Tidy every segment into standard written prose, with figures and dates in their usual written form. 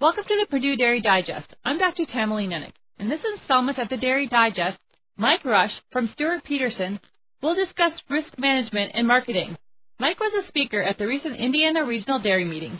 Welcome to the Purdue Dairy Digest. I'm Dr. Tamalee Nennick. In this installment of the Dairy Digest, Mike Rush from Stuart Peterson will discuss risk management and marketing. Mike was a speaker at the recent Indiana Regional Dairy Meetings.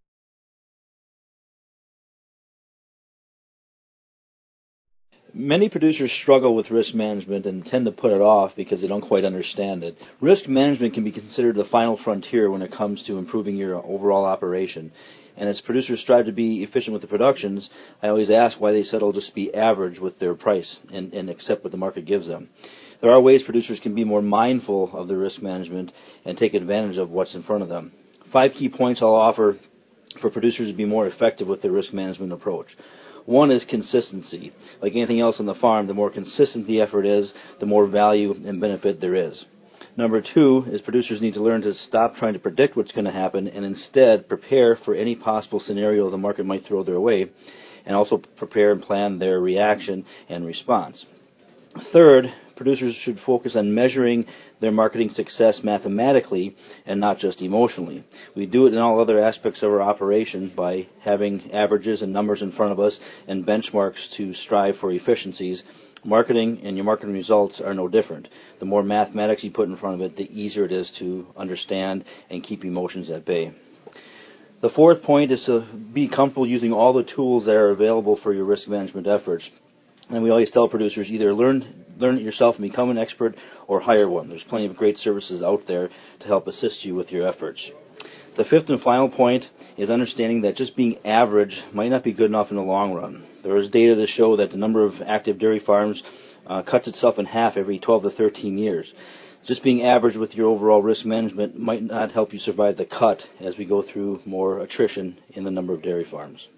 Many producers struggle with risk management and tend to put it off because they don't quite understand it. Risk management can be considered the final frontier when it comes to improving your overall operation. And as producers strive to be efficient with the productions, I always ask why they settle just to be average with their price and accept what the market gives them. There are ways producers can be more mindful of their risk management and take advantage of what's in front of them. 5 key points I'll offer for producers to be more effective with their risk management approach. One is consistency. Like anything else on the farm, the more consistent the effort is, the more value and benefit there is. Number 2 is producers need to learn to stop trying to predict what's going to happen and instead prepare for any possible scenario the market might throw their way, and also prepare and plan their reaction and response. Third, producers should focus on measuring their marketing success mathematically and not just emotionally. We do it in all other aspects of our operation by having averages and numbers in front of us and benchmarks to strive for efficiencies. Marketing and your marketing results are no different. The more mathematics you put in front of it, the easier it is to understand and keep emotions at bay. The fourth point is to be comfortable using all the tools that are available for your risk management efforts. And we always tell producers, either learn it yourself and become an expert, or hire one. There's plenty of great services out there to help assist you with your efforts. The fifth and final point is understanding that just being average might not be good enough in the long run. There is data to show that the number of active dairy farms cuts itself in half every 12 to 13 years. Just being average with your overall risk management might not help you survive the cut as we go through more attrition in the number of dairy farms.